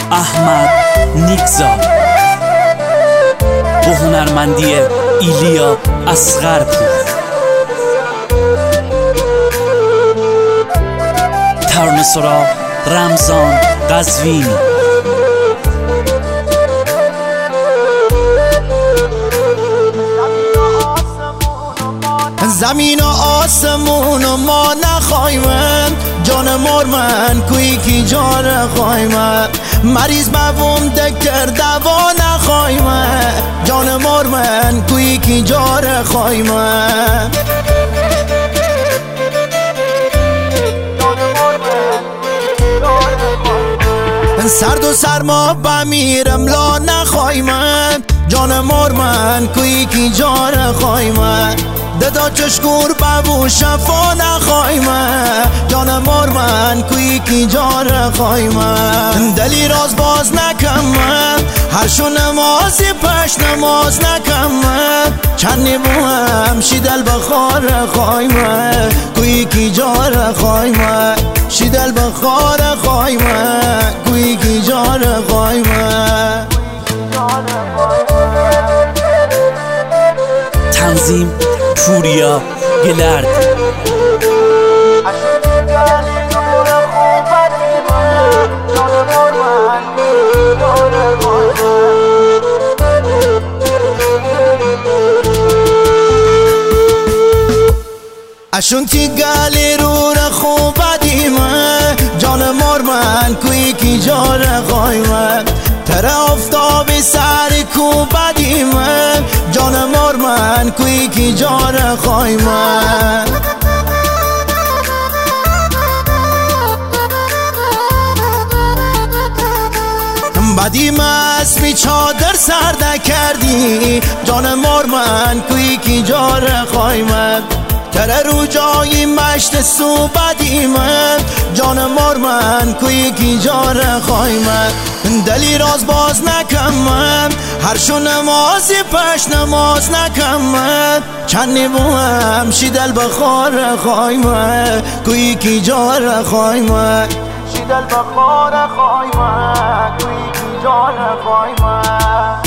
احمد نیکزاد با هنرمندی ایلیا اصغرپور، ترانه‌سرا رمضان قزوینی. زمین و آسمون و ما نخواهیم، جان مرمن کوی کی جان خواهیم، مریض مبوم دکر دوا نخواهیم، جان مرمن کوی کی جان خواهیم. سرد و سرما بمیرم لا نخواهیم، جان مرمن کوی کی جان خواهیم، ددا چشکور ببو شفا نخواهیم، جان مرمن کوی کی جان خواهیم. دلی راز باز نکم، هر شو نمازی پش نماز نکم، چنی بوهم شیدل بخار خواهیم، کوی کی جان خواهیم، شیدل بخار خواهیم، کوی کی جان خواهیم. تنظیم پوریا گلرد. اشونتی گلی رو خوب دیمه، جان مرمن کوی کی جان خواهیم، تر آفتابی سر کوب دیمه، جان مرمن کوی کی جان خواهیم. بدیم اسمی چادر سرده کردی، جان مرمن کوی کی جان خواهیم، تر رو جایی مشت سو بدیم، جان مرمن کوی کی جان خواهیم. دلی راز باز نکم، هر شو نمازی پش نماز نکم، چنی بوهم شیدل بخار خواهیم، کوی کی جان خواهیم، شیدل بخار خواهیم، کوی کی جان خواهیم.